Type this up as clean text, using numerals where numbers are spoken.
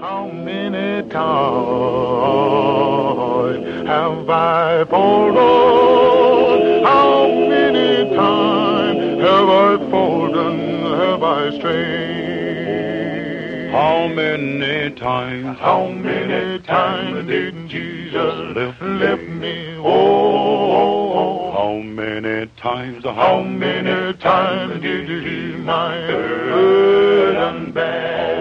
How many times have I fallen? How many times have I fallen? Have I strayed? How many times did Jesus lift me? Oh, how many times how many times did he my burden bear?